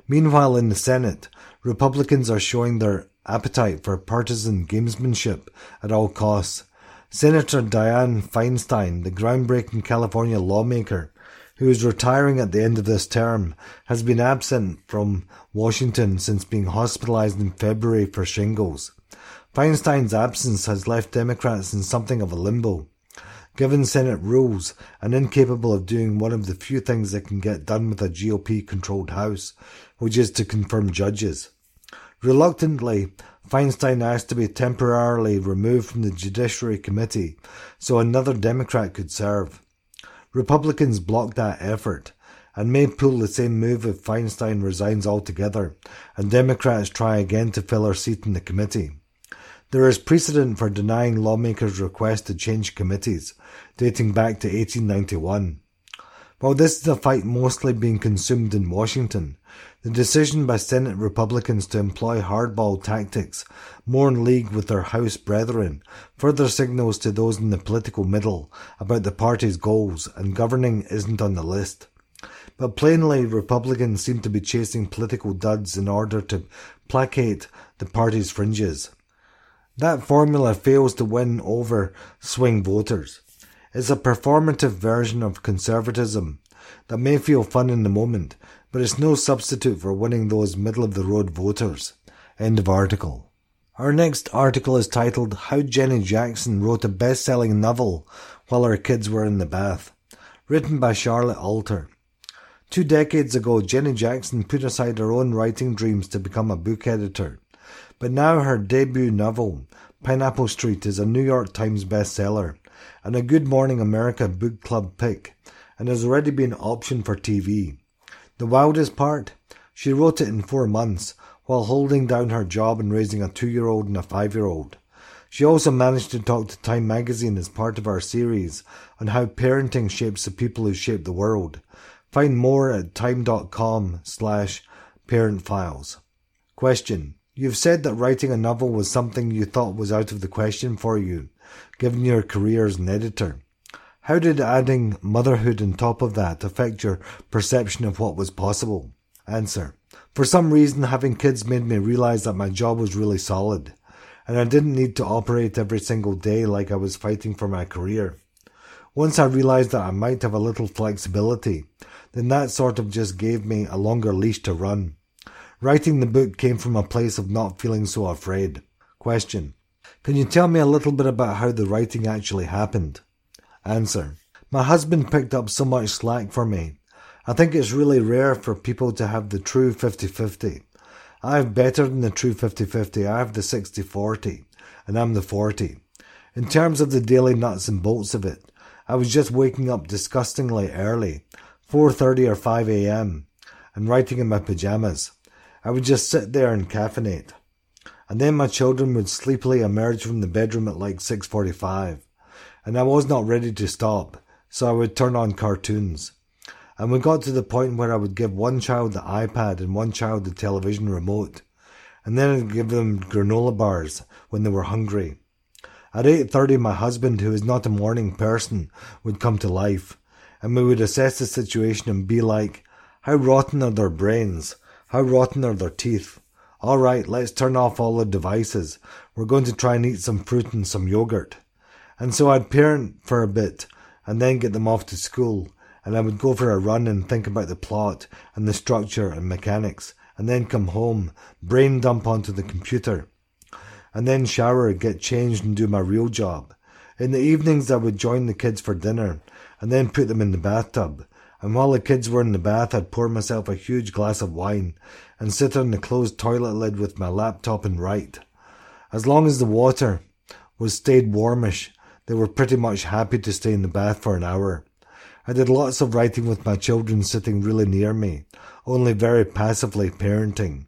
Meanwhile, in the Senate, Republicans are showing their appetite for partisan gamesmanship at all costs. Senator Dianne Feinstein, the groundbreaking California lawmaker, who is retiring at the end of this term, has been absent from Washington since being hospitalized in February for shingles. Feinstein's absence has left Democrats in something of a limbo, given Senate rules and incapable of doing one of the few things that can get done with a G O P-controlled House, which is to confirm judges. Reluctantly, Feinstein asked to be temporarily removed from the Judiciary Committee so another Democrat could serve. Republicans blocked that effort and may pull the same move if Feinstein resigns altogether and Democrats try again to fill her seat in the committee. There is precedent for denying lawmakers' requests to change committees, dating back to eighteen ninety-one. While this is a fight mostly being consumed in Washington, the decision by Senate Republicans to employ hardball tactics, more in league with their House brethren, further signals to those in the political middle about the party's goals, and governing isn't on the list. But plainly, Republicans seem to be chasing political duds in order to placate the party's fringes. That formula fails to win over swing voters. It's a performative version of conservatism that may feel fun in the moment, but it's no substitute for winning those middle-of-the-road voters. End of article. Our next article is titled How Jenny Jackson Wrote a Best-Selling Novel While Her Kids Were in the Bath, written by Charlotte Alter. Two decades ago, Jenny Jackson put aside her own writing dreams to become a book editor. But now her debut novel, Pineapple Street, is a New York Times bestseller and a Good Morning America book club pick, and has already been optioned for T V. The wildest part? She wrote it in four months, while holding down her job and raising a two-year-old and a five-year-old. She also managed to talk to Time magazine as part of our series on how parenting shapes the people who shape the world. Find more at time.com slash parentfiles. Question. You've said that writing a novel was something you thought was out of the question for you, given your career as an editor. How did adding motherhood on top of that affect your perception of what was possible? Answer. For some reason, having kids made me realise that my job was really solid, and I didn't need to operate every single day like I was fighting for my career. Once I realised that I might have a little flexibility, then that sort of just gave me a longer leash to run. Writing the book came from a place of not feeling so afraid. Question. Can you tell me a little bit about how the writing actually happened? Answer. My husband picked up so much slack for me. I think it's really rare for people to have the true fifty-fifty. I have better than the true fifty-fifty. I have the sixty forty, and I'm the forty. In terms of the daily nuts and bolts of it, I was just waking up disgustingly early, four thirty or five a.m., and writing in my pyjamas. I would just sit there and caffeinate. And then my children would sleepily emerge from the bedroom at like six forty-five. And I was not ready to stop, so I would turn on cartoons. And we got to the point where I would give one child the iPad and one child the television remote. And then I'd give them granola bars when they were hungry. At eight thirty, my husband, who is not a morning person, would come to life. And we would assess the situation and be like, how rotten are their brains? How rotten are their teeth? All right, let's turn off all the devices. We're going to try and eat some fruit and some yogurt. And so I'd parent for a bit and then get them off to school. And I would go for a run and think about the plot and the structure and mechanics. And then come home, brain dump onto the computer. And then shower, get changed and do my real job. In the evenings I would join the kids for dinner and then put them in the bathtub. And while the kids were in the bath, I'd pour myself a huge glass of wine and sit on the closed toilet lid with my laptop and write. As long as the water was stayed warmish, they were pretty much happy to stay in the bath for an hour. I did lots of writing with my children sitting really near me, only very passively parenting.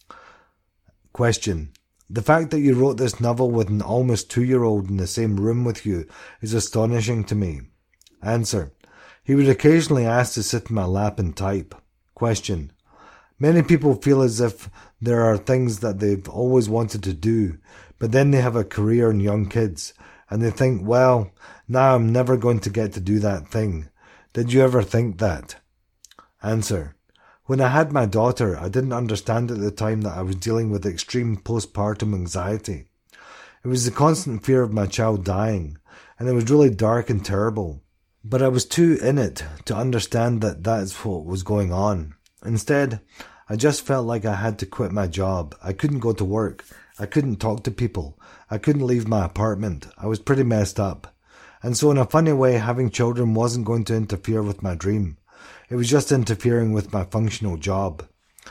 Question. The fact that you wrote this novel with an almost two-year-old in the same room with you is astonishing to me. Answer. He would occasionally ask to sit in my lap and type. Question. Many people feel as if there are things that they've always wanted to do, but then they have a career and young kids, and they think, well, now I'm never going to get to do that thing. Did you ever think that? Answer. When I had my daughter, I didn't understand at the time that I was dealing with extreme postpartum anxiety. It was the constant fear of my child dying, and it was really dark and terrible. But I was too in it to understand that that's what was going on. Instead, I just felt like I had to quit my job. I couldn't go to work. I couldn't talk to people. I couldn't leave my apartment. I was pretty messed up. And so in a funny way, having children wasn't going to interfere with my dream. It was just interfering with my functional job.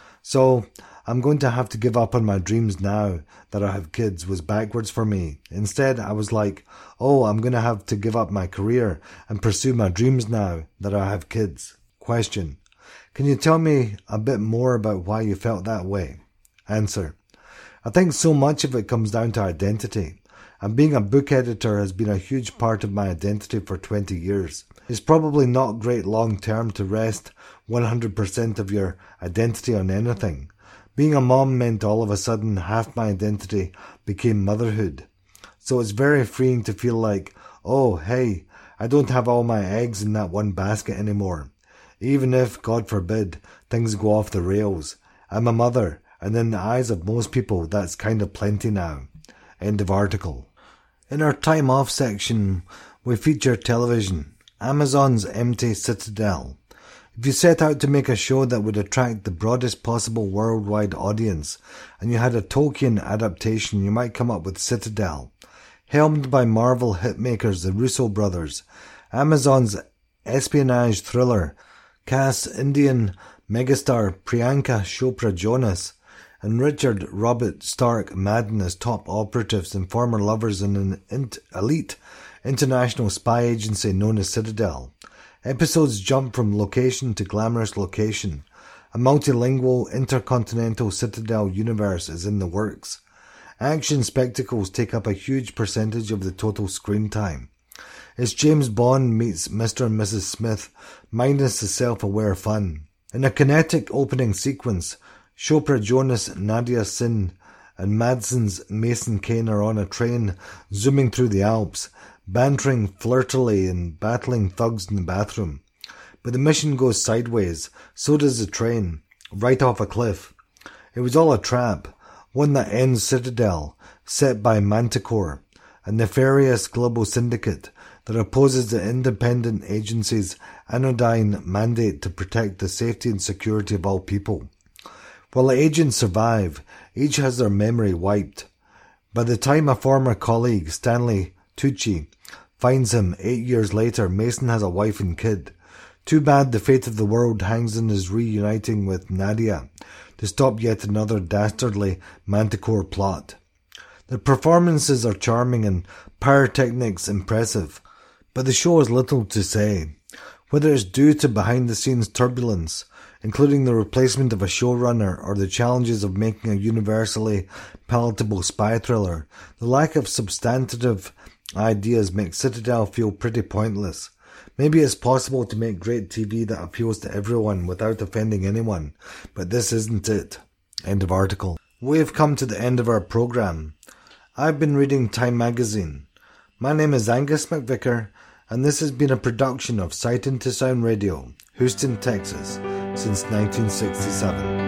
So, I'm going to have to give up on my dreams now that I have kids was backwards for me. Instead, I was like, oh, I'm going to have to give up my career and pursue my dreams now that I have kids. Question. Can you tell me a bit more about why you felt that way? Answer. I think so much of it comes down to identity. And being a book editor has been a huge part of my identity for twenty years. It's probably not great long term to rest one hundred percent of your identity on anything. Being a mom meant all of a sudden half my identity became motherhood. So it's very freeing to feel like, oh, hey, I don't have all my eggs in that one basket anymore. Even if, God forbid, things go off the rails. I'm a mother, and in the eyes of most people, that's kind of plenty now. End of article. In our time off section, we feature television, Amazon's Empty Citadel. If you set out to make a show that would attract the broadest possible worldwide audience, and you had a Tolkien adaptation, you might come up with Citadel. Helmed by Marvel hitmakers the Russo brothers, Amazon's espionage thriller casts Indian megastar Priyanka Chopra Jonas and Richard Robert Stark Madden as top operatives and former lovers in an int- elite international spy agency known as Citadel. Episodes jump from location to glamorous location. A multilingual intercontinental Citadel universe is in the works. Action spectacles take up a huge percentage of the total screen time. It's James Bond meets Mister and Missus Smith, minus the self-aware fun. In a kinetic opening sequence, Chopra Jonas, Nadia Sin, and Madsen's Mason Kane are on a train zooming through the Alps, bantering flirtily and battling thugs in the bathroom. But the mission goes sideways, so does the train, right off a cliff. It was all a trap, one that ends Citadel, set by Manticore, a nefarious global syndicate that opposes the independent agency's anodyne mandate to protect the safety and security of all people. While the agents survive, each has their memory wiped. By the time a former colleague, Stanley Tucci, finds him eight years later, Mason has a wife and kid. Too bad the fate of the world hangs on his reuniting with Nadia to stop yet another dastardly Manticore plot. The performances are charming and pyrotechnics impressive, but the show has little to say. Whether it's due to behind-the-scenes turbulence, including the replacement of a showrunner or the challenges of making a universally palatable spy thriller, the lack of substantive ideas makes Citadel feel pretty pointless. Maybe it's possible to make great T V that appeals to everyone without offending anyone, but this isn't it. End of article. We've come to the end of our programme. I've been reading Time magazine. My name is Angus McVicker, and this has been a production of Sight Into Sound Radio, Houston, Texas, since nineteen sixty-seven.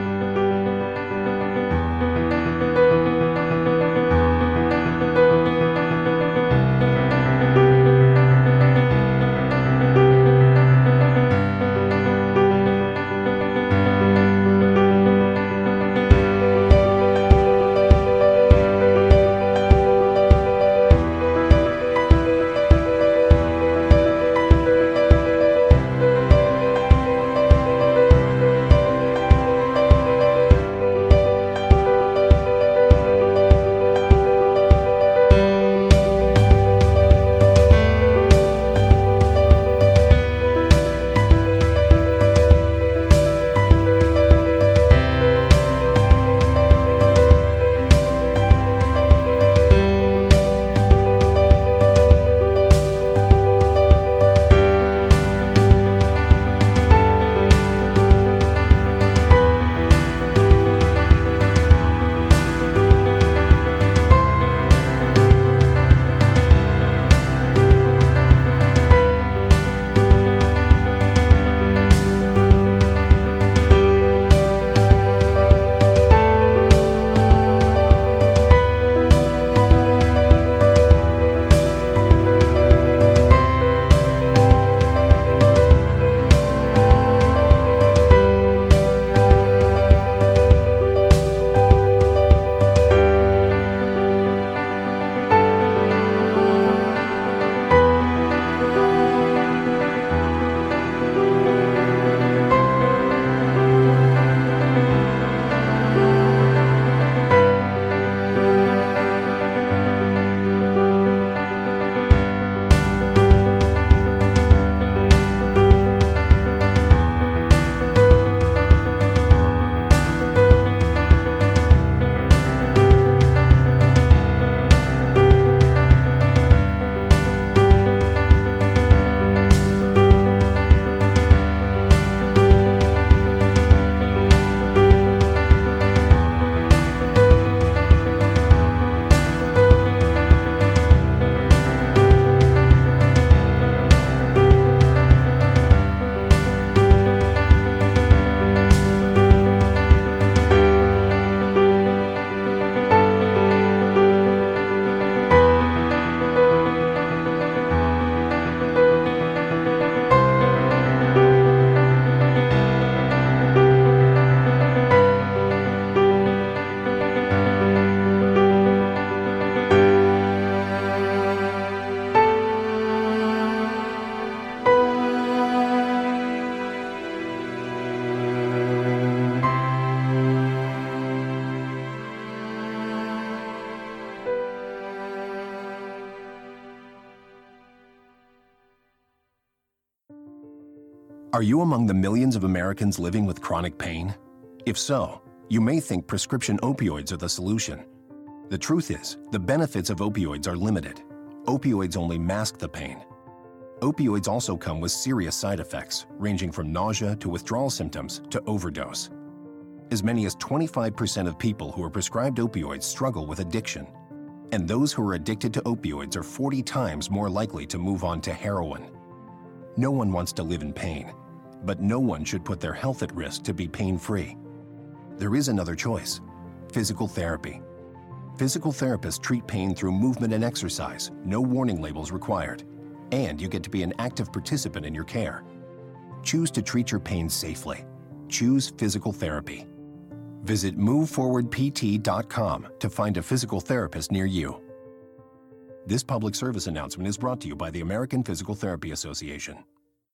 Are you among the millions of Americans living with chronic pain? If so, you may think prescription opioids are the solution. The truth is, the benefits of opioids are limited. Opioids only mask the pain. Opioids also come with serious side effects, ranging from nausea to withdrawal symptoms to overdose. As many as twenty-five percent of people who are prescribed opioids struggle with addiction. And those who are addicted to opioids are forty times more likely to move on to heroin. No one wants to live in pain, but no one should put their health at risk to be pain-free. There is another choice: physical therapy. Physical therapists treat pain through movement and exercise, no warning labels required, and you get to be an active participant in your care. Choose to treat your pain safely. Choose physical therapy. Visit move forward p t dot com to find a physical therapist near you. This public service announcement is brought to you by the American Physical Therapy Association.